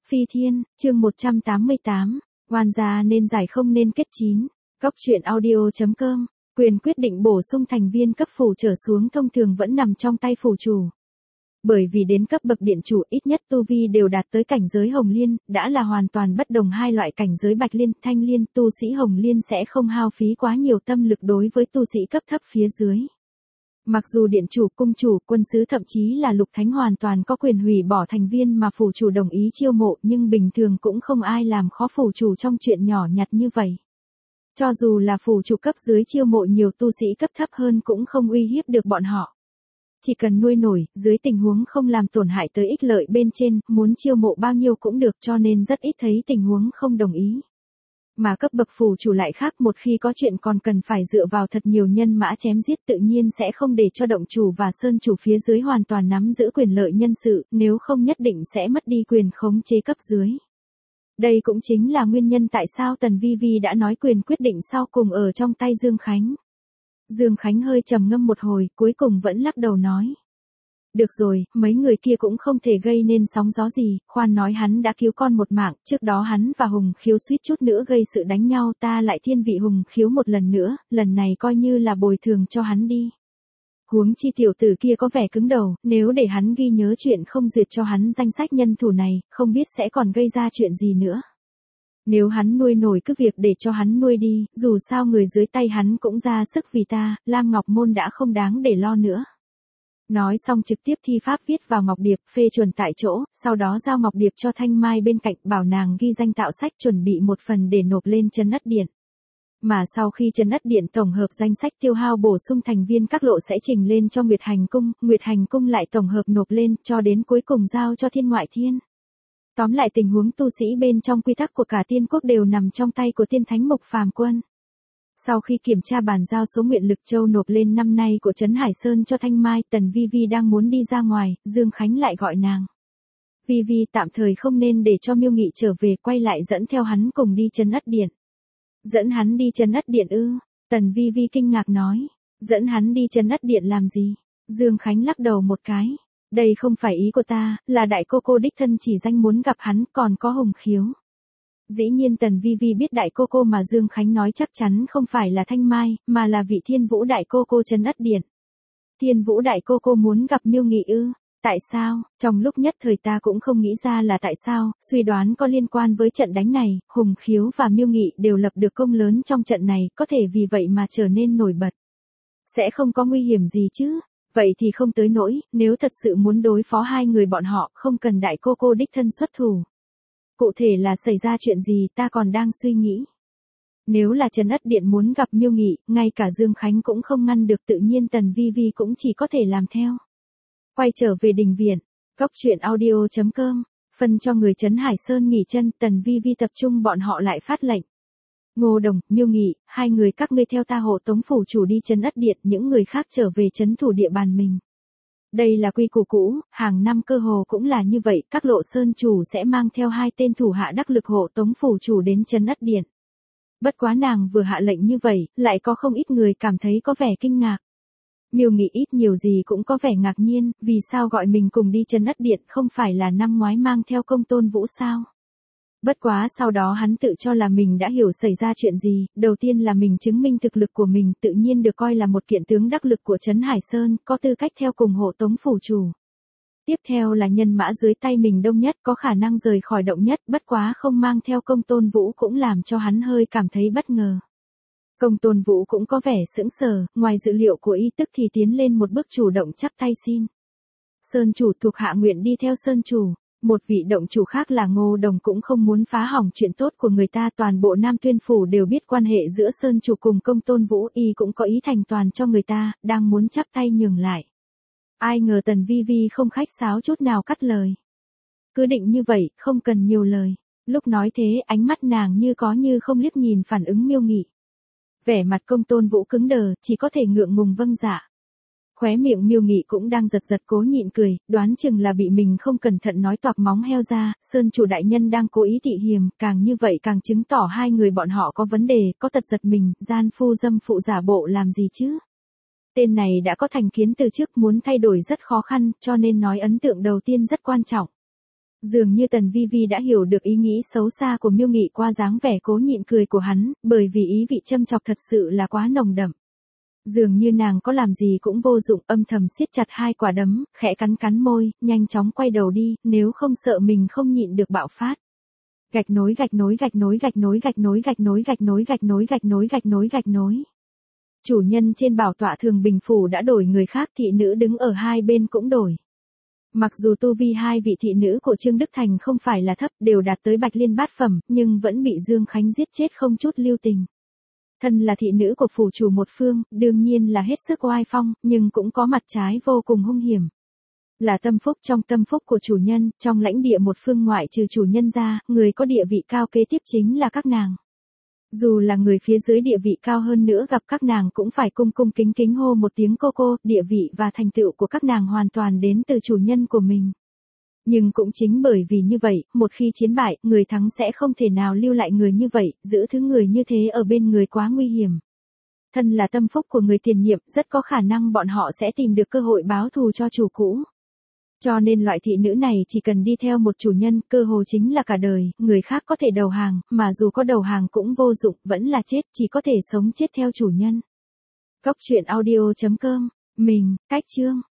Phi Thiên, chương 188, oan gia nên giải không nên kết chín. Góc truyện audio.com, quyền quyết định bổ sung thành viên cấp phủ trở xuống thông thường vẫn nằm trong tay phủ chủ. Bởi vì đến cấp bậc điện chủ ít nhất tu vi đều đạt tới cảnh giới Hồng Liên, đã là hoàn toàn bất đồng hai loại cảnh giới Bạch Liên, Thanh Liên, tu sĩ Hồng Liên sẽ không hao phí quá nhiều tâm lực đối với tu sĩ cấp thấp phía dưới. Mặc dù điện chủ, cung chủ, quân sứ thậm chí là lục thánh hoàn toàn có quyền hủy bỏ thành viên mà phủ chủ đồng ý chiêu mộ, nhưng bình thường cũng không ai làm khó phủ chủ trong chuyện nhỏ nhặt như vậy. Cho dù là phủ chủ cấp dưới chiêu mộ nhiều tu sĩ cấp thấp hơn cũng không uy hiếp được bọn họ. Chỉ cần nuôi nổi, dưới tình huống không làm tổn hại tới ích lợi bên trên, muốn chiêu mộ bao nhiêu cũng được, cho nên rất ít thấy tình huống không đồng ý. Mà cấp bậc phủ chủ lại khác, một khi có chuyện còn cần phải dựa vào thật nhiều nhân mã chém giết, tự nhiên sẽ không để cho động chủ và sơn chủ phía dưới hoàn toàn nắm giữ quyền lợi nhân sự, nếu không nhất định sẽ mất đi quyền khống chế cấp dưới. Đây cũng chính là nguyên nhân tại sao Tần Vi Vi đã nói quyền quyết định sau cùng ở trong tay Dương Khánh. Dương Khánh hơi trầm ngâm một hồi, cuối cùng vẫn lắc đầu nói. Được rồi, mấy người kia cũng không thể gây nên sóng gió gì, khoan nói hắn đã cứu con một mạng, trước đó hắn và Hùng Khiếu suýt chút nữa gây sự đánh nhau, ta lại thiên vị Hùng Khiếu một lần nữa, lần này coi như là bồi thường cho hắn đi. Huống chi tiểu tử kia có vẻ cứng đầu, nếu để hắn ghi nhớ chuyện không duyệt cho hắn danh sách nhân thủ này, không biết sẽ còn gây ra chuyện gì nữa. Nếu hắn nuôi nổi cứ việc để cho hắn nuôi đi, dù sao người dưới tay hắn cũng ra sức vì ta, Lam Ngọc Môn đã không đáng để lo nữa. Nói xong trực tiếp thi pháp viết vào ngọc điệp, phê chuẩn tại chỗ, sau đó giao ngọc điệp cho Thanh Mai bên cạnh, bảo nàng ghi danh tạo sách, chuẩn bị một phần để nộp lên Trấn Ất Điện. Mà sau khi Trấn Ất Điện tổng hợp danh sách tiêu hao bổ sung thành viên các lộ sẽ trình lên cho Nguyệt Hành Cung lại tổng hợp nộp lên, cho đến cuối cùng giao cho Thiên Ngoại Thiên. Tóm lại tình huống tu sĩ bên trong quy tắc của cả tiên quốc đều nằm trong tay của Tiên Thánh Mục Phàm Quân. Sau khi kiểm tra bàn giao số nguyện lực châu nộp lên năm nay của Trấn Hải Sơn cho Thanh Mai, Tần Vi Vi đang muốn đi ra ngoài, Dương Khánh lại gọi nàng. Vi Vi tạm thời không nên để cho Miêu Nghị trở về, quay lại dẫn theo hắn cùng đi Trấn Ất Điện. Dẫn hắn đi Trấn Ất Điện ư? Tần Vi Vi kinh ngạc nói. Dẫn hắn đi Trấn Ất Điện làm gì? Dương Khánh lắc đầu một cái. Đây không phải ý của ta, là đại cô đích thân chỉ danh muốn gặp hắn, còn có Hùng Khiếu. Dĩ nhiên Tần Vi Vi biết đại cô mà Dương Khánh nói chắc chắn không phải là Thanh Mai, mà là vị Thiên Vũ đại cô Trấn Ất Điện. Thiên Vũ đại cô muốn gặp Miêu Nghị ư? Tại sao? Trong lúc nhất thời ta cũng không nghĩ ra là tại sao, suy đoán có liên quan với trận đánh này, Hùng Khiếu và Miêu Nghị đều lập được công lớn trong trận này, có thể vì vậy mà trở nên nổi bật. Sẽ không có nguy hiểm gì chứ? Vậy thì không tới nỗi, nếu thật sự muốn đối phó hai người bọn họ, không cần đại cô đích thân xuất thủ. Cụ thể là xảy ra chuyện gì ta còn đang suy nghĩ. Nếu là Trấn Ất Điện muốn gặp Miêu Nghị, ngay cả Dương Khánh cũng không ngăn được, tự nhiên Tần Vi Vi cũng chỉ có thể làm theo. Quay trở về đình viện, góc truyện audio.com, phân cho người Trấn Hải Sơn nghỉ chân, Tần Vi Vi tập trung bọn họ lại phát lệnh. Ngô Đồng, Miêu Nghị, hai người các ngươi theo ta hộ tống phủ chủ đi Trấn Ất Điện, những người khác trở về trấn thủ địa bàn mình. Đây là quy củ cũ, hàng năm cơ hồ cũng là như vậy, các lộ sơn chủ sẽ mang theo hai tên thủ hạ đắc lực hộ tống phủ chủ đến Trấn Ất Điện. Bất quá nàng vừa hạ lệnh như vậy, lại có không ít người cảm thấy có vẻ kinh ngạc. Miêu Nghị ít nhiều gì cũng có vẻ ngạc nhiên, vì sao gọi mình cùng đi Trấn Ất Điện, không phải là năm ngoái mang theo Công Tôn Vũ sao? Bất quá sau đó hắn tự cho là mình đã hiểu xảy ra chuyện gì, đầu tiên là mình chứng minh thực lực của mình, tự nhiên được coi là một kiện tướng đắc lực của Trấn Hải Sơn, có tư cách theo cùng hộ tống phủ chủ. Tiếp theo là nhân mã dưới tay mình đông nhất, có khả năng rời khỏi động nhất, bất quá không mang theo Công Tôn Vũ cũng làm cho hắn hơi cảm thấy bất ngờ. Công Tôn Vũ cũng có vẻ sững sờ, ngoài dự liệu của y tức thì tiến lên một bước chủ động chắp tay xin. Sơn chủ thuộc hạ nguyện đi theo Sơn chủ. Một vị động chủ khác là Ngô Đồng cũng không muốn phá hỏng chuyện tốt của người ta, toàn bộ Nam Tuyên Phủ đều biết quan hệ giữa Sơn chủ cùng Công Tôn Vũ, y cũng có ý thành toàn cho người ta, đang muốn chắp tay nhường lại. Ai ngờ Tần Vi Vi không khách sáo chút nào cắt lời. Cứ định như vậy, không cần nhiều lời. Lúc nói thế ánh mắt nàng như có như không liếc nhìn phản ứng Miêu Nghị. Vẻ mặt Công Tôn Vũ cứng đờ, chỉ có thể ngượng ngùng vâng dạ. Khóe miệng Miêu Nghị cũng đang giật giật cố nhịn cười, đoán chừng là bị mình không cẩn thận nói toạc móng heo ra, Sơn chủ đại nhân đang cố ý tị hiềm, càng như vậy càng chứng tỏ hai người bọn họ có vấn đề, có tật giật mình, gian phu dâm phụ giả bộ làm gì chứ. Tên này đã có thành kiến từ trước, muốn thay đổi rất khó khăn, cho nên nói ấn tượng đầu tiên rất quan trọng. Dường như Tần Vi Vi đã hiểu được ý nghĩ xấu xa của Miêu Nghị qua dáng vẻ cố nhịn cười của hắn, bởi vì ý vị châm chọc thật sự là quá nồng đậm. Dường như nàng có làm gì cũng vô dụng, âm thầm siết chặt hai quả đấm, khẽ cắn cắn môi, nhanh chóng quay đầu đi, nếu không sợ mình không nhịn được bạo phát. Gạch nối gạch nối gạch nối gạch nối gạch nối gạch nối gạch nối gạch nối gạch nối gạch nối gạch nối. Chủ nhân trên bảo tọa Thường Bình phủ đã đổi người khác, thị nữ đứng ở hai bên cũng đổi. Mặc dù tu vi hai vị thị nữ của Trương Đức Thành không phải là thấp, đều đạt tới Bạch Liên bát phẩm, nhưng vẫn bị Dương Khánh giết chết không chút lưu tình. Thân là thị nữ của phủ chủ một phương, đương nhiên là hết sức oai phong, nhưng cũng có mặt trái vô cùng hung hiểm. Là tâm phúc trong tâm phúc của chủ nhân, trong lãnh địa một phương ngoại trừ chủ nhân ra, người có địa vị cao kế tiếp chính là các nàng. Dù là người phía dưới địa vị cao hơn nữa gặp các nàng cũng phải cung cung kính kính hô một tiếng cô, địa vị và thành tựu của các nàng hoàn toàn đến từ chủ nhân của mình. Nhưng cũng chính bởi vì như vậy, một khi chiến bại, người thắng sẽ không thể nào lưu lại người như vậy, giữ thứ người như thế ở bên người quá nguy hiểm. Thân là tâm phúc của người tiền nhiệm, rất có khả năng bọn họ sẽ tìm được cơ hội báo thù cho chủ cũ. Cho nên loại thị nữ này chỉ cần đi theo một chủ nhân, cơ hồ chính là cả đời, người khác có thể đầu hàng, mà dù có đầu hàng cũng vô dụng, vẫn là chết, chỉ có thể sống chết theo chủ nhân. Cốc truyện audio.com, mình, Cách Chương.